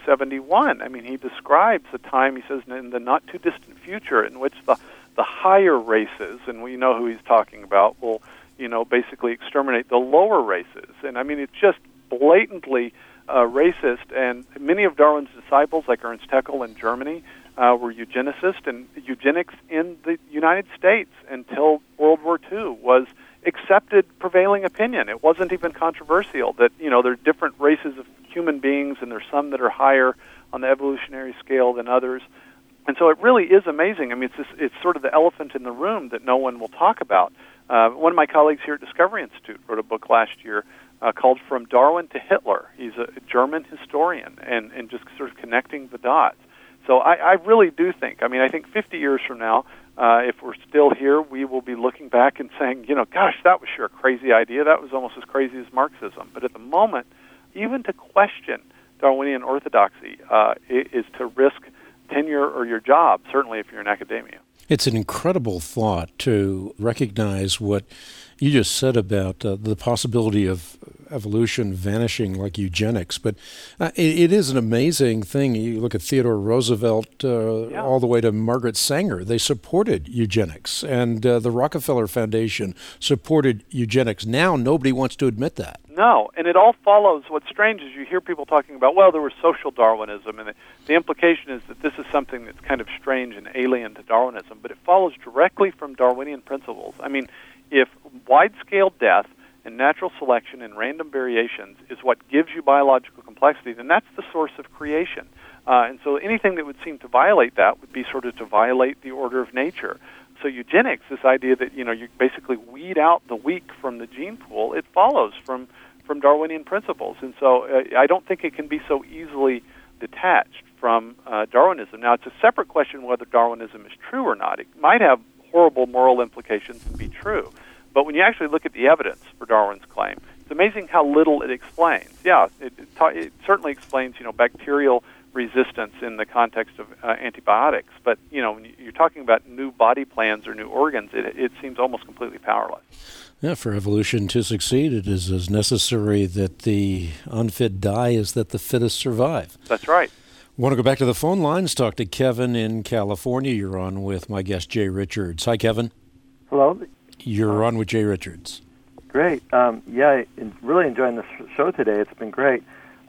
1871, I mean, he describes a time, he says, in the not-too-distant future in which the higher races, and we know who he's talking about, will, basically exterminate the lower races. And, I mean, it's just blatantly racist. And many of Darwin's disciples, like Ernst Haeckel in Germany, were eugenicists, and eugenics in the United States until World War II was accepted prevailing opinion. It wasn't even controversial that, there are different races of human beings, and there's some that are higher on the evolutionary scale than others. And so it really is amazing. I mean, it's sort of the elephant in the room that no one will talk about. One of my colleagues here at Discovery Institute wrote a book last year called From Darwin to Hitler. He's a German historian and just sort of connecting the dots. So I really do think, I think 50 years from now, if we're still here, we will be looking back and saying, gosh, that was sure a crazy idea. That was almost as crazy as Marxism. But at the moment, even to question Darwinian orthodoxy is to risk tenure or your job, certainly if you're in academia. It's an incredible thought to recognize what you just said about the possibility of evolution vanishing like eugenics. But it is an amazing thing. You look at Theodore Roosevelt all the way to Margaret Sanger. They supported eugenics. And the Rockefeller Foundation supported eugenics. Now nobody wants to admit that. No, and it all follows. What's strange is you hear people talking about, well, there was social Darwinism, and the implication is that this is something that's kind of strange and alien to Darwinism, but it follows directly from Darwinian principles. I mean, if wide-scale death and natural selection and random variations is what gives you biological complexity, then that's the source of creation. And so anything that would seem to violate that would be sort of to violate the order of nature. So eugenics, this idea that, you basically weed out the weak from the gene pool, it follows from Darwinian principles. And so I don't think it can be so easily detached from Darwinism. Now, it's a separate question whether Darwinism is true or not. It might have horrible moral implications and be true. But when you actually look at the evidence for Darwin's claim, it's amazing how little it explains. Yeah, it certainly explains, bacterial resistance in the context of antibiotics. But, when you're talking about new body plans or new organs, it seems almost completely powerless. Yeah, for evolution to succeed, it is as necessary that the unfit die as that the fittest survive. That's right. Want to go back to the phone lines, talk to Kevin in California. You're on with my guest, Jay Richards. Hi, Kevin. Hello. You're on with Jay Richards. Great. I'm really enjoying this show today. It's been great.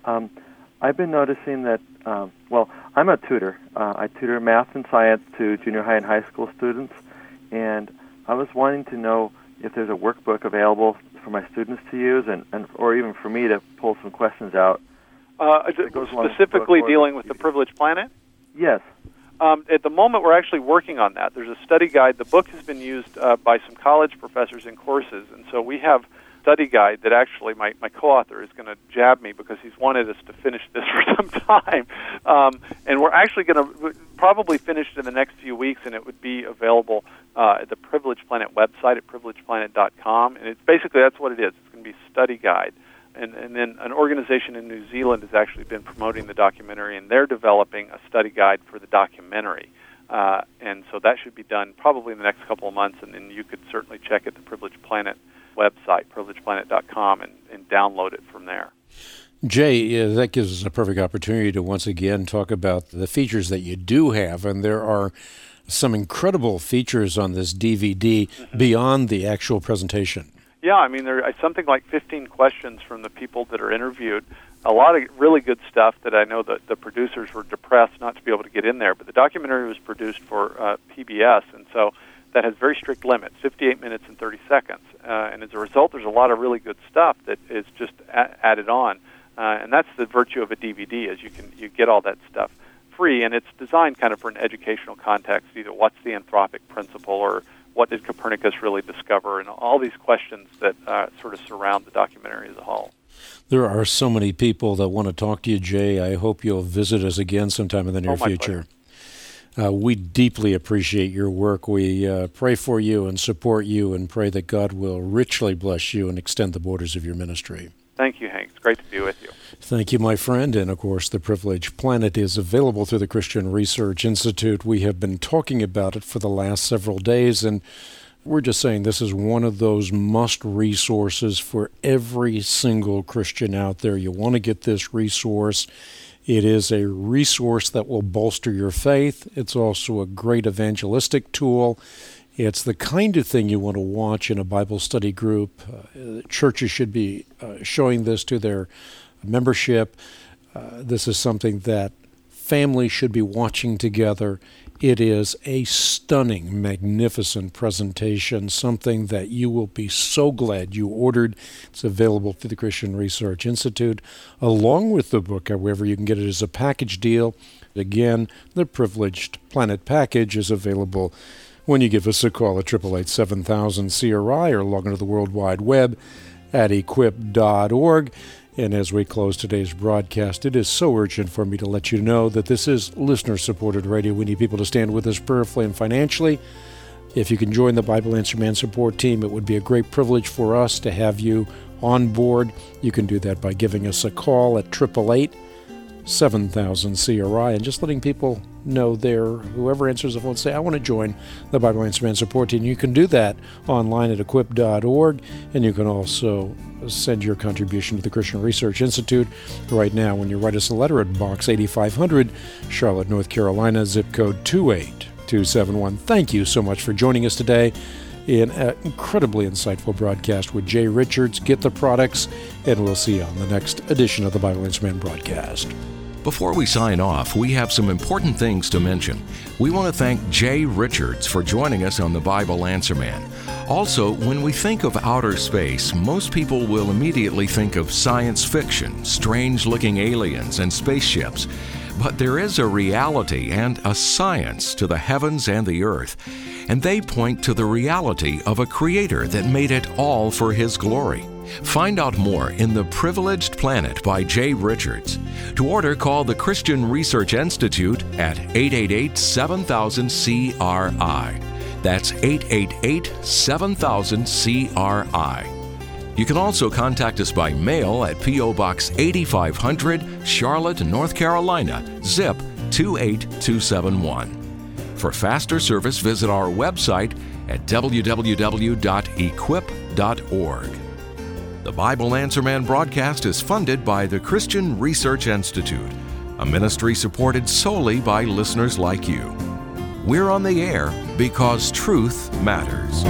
I've been noticing that, I'm a tutor. I tutor math and science to junior high and high school students, and I was wanting to know if there's a workbook available for my students to use and or even for me to pull some questions out. Specifically dealing with the Privileged Planet? Yes. At the moment, we're actually working on that. There's a study guide. The book has been used by some college professors in courses, and so we have a study guide that actually my co-author is going to jab me because he's wanted us to finish this for some time. And we're actually going to probably finish it in the next few weeks, and it would be available at the Privileged Planet website at privilegedplanet.com. And it's basically, that's what it is. It's going to be a study guide. And then an organization in New Zealand has actually been promoting the documentary, and they're developing a study guide for the documentary. And so that should be done probably in the next couple of months, and then you could certainly check at the Privileged Planet website, privilegedplanet.com, and download it from there. Jay, that gives us a perfect opportunity to once again talk about the features that you do have, and there are some incredible features on this DVD beyond the actual presentation. Yeah, I mean, there are something like 15 questions from the people that are interviewed. A lot of really good stuff that I know that the producers were depressed not to be able to get in there. But the documentary was produced for PBS, and so that has very strict limits, 58 minutes and 30 seconds. And as a result, there's a lot of really good stuff that is just added on. And that's the virtue of a DVD, is you get all that stuff free, and it's designed kind of for an educational context, either what's the anthropic principle or what did Copernicus really discover, and all these questions that sort of surround the documentary as a whole. There are so many people that want to talk to you, Jay. I hope you'll visit us again sometime in the near future. We deeply appreciate your work. We pray for you and support you and pray that God will richly bless you and extend the borders of your ministry. Thank you, Hank. It's great to be with you. Thank you, my friend. And, of course, The Privileged Planet is available through the Christian Research Institute. We have been talking about it for the last several days, and we're just saying this is one of those must resources for every single Christian out there. You want to get this resource. It is a resource that will bolster your faith. It's also a great evangelistic tool. It's the kind of thing you want to watch in a Bible study group. Churches should be showing this to their membership. This is something that families should be watching together. It is a stunning, magnificent presentation, something that you will be so glad you ordered. It's available through the Christian Research Institute. Along with the book, however, you can get it as a package deal. Again, the Privileged Planet package is available when you give us a call at 888-7000-CRI or log into the World Wide Web at equip.org. And as we close today's broadcast, it is so urgent for me to let you know that this is listener-supported radio. We need people to stand with us prayerfully and financially. If you can join the Bible Answer Man support team, it would be a great privilege for us to have you on board. You can do that by giving us a call at 888-7000-CRI and just letting people know there, whoever answers the phone, say, I want to join the Bible Answer Man support team. You can do that online at equip.org, and you can also send your contribution to the Christian Research Institute right now when you write us a letter at Box 8500, Charlotte, North Carolina, zip code 28271. Thank you so much for joining us today in an incredibly insightful broadcast with Jay Richards. Get the products, and we'll see you on the next edition of the Bible Answer Man broadcast. Before we sign off, we have some important things to mention. We want to thank Jay Richards for joining us on the Bible Answer Man. Also, when we think of outer space, most people will immediately think of science fiction, strange-looking aliens, and spaceships. But there is a reality and a science to the heavens and the earth, and they point to the reality of a Creator that made it all for His glory. Find out more in The Privileged Planet by Jay Richards. To order, call the Christian Research Institute at 888-7000-CRI. That's 888-7000-CRI. You can also contact us by mail at P.O. Box 8500, Charlotte, North Carolina, zip 28271. For faster service, visit our website at www.equip.org. The Bible Answer Man broadcast is funded by the Christian Research Institute, a ministry supported solely by listeners like you. We're on the air because truth matters.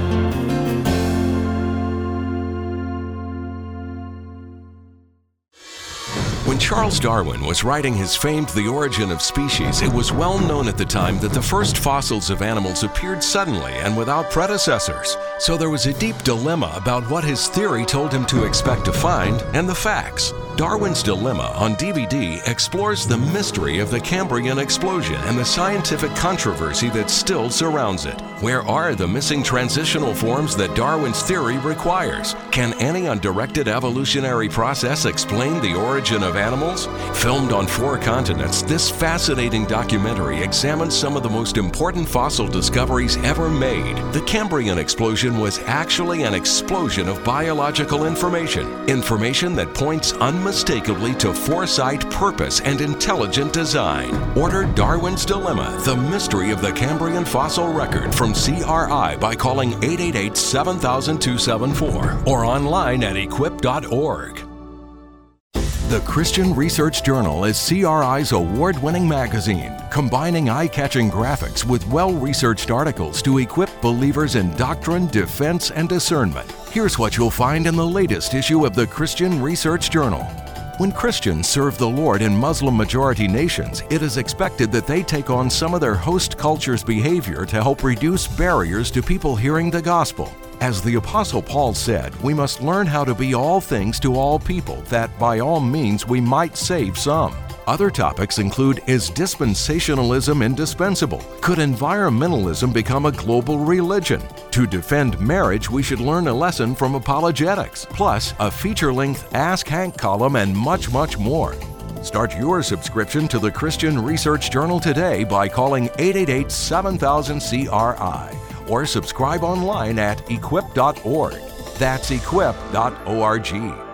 When Charles Darwin was writing his famed The Origin of Species, it was well known at the time that the first fossils of animals appeared suddenly and without predecessors. So there was a deep dilemma about what his theory told him to expect to find and the facts. Darwin's Dilemma on DVD explores the mystery of the Cambrian explosion and the scientific controversy that still surrounds it. Where are the missing transitional forms that Darwin's theory requires? Can any undirected evolutionary process explain the origin of animals? Filmed on 4 continents, this fascinating documentary examines some of the most important fossil discoveries ever made. The Cambrian explosion was actually an explosion of biological information that points unmistakably to foresight, purpose, and intelligent design. Order Darwin's Dilemma, The Mystery of the Cambrian Fossil Record from form CRI by calling 888-7000-274 or online at equip.org. The Christian Research Journal is CRI's award-winning magazine, combining eye-catching graphics with well-researched articles to equip believers in doctrine, defense, and discernment. Here's what you'll find in the latest issue of the Christian Research Journal. When Christians serve the Lord in Muslim-majority nations, it is expected that they take on some of their host culture's behavior to help reduce barriers to people hearing the gospel. As the Apostle Paul said, we must learn how to be all things to all people, that by all means we might save some. Other topics include, is dispensationalism indispensable? Could environmentalism become a global religion? To defend marriage, we should learn a lesson from apologetics, plus a feature-length Ask Hank column and much, much more. Start your subscription to the Christian Research Journal today by calling 888-7000-CRI. Or subscribe online at equip.org. That's equip.org.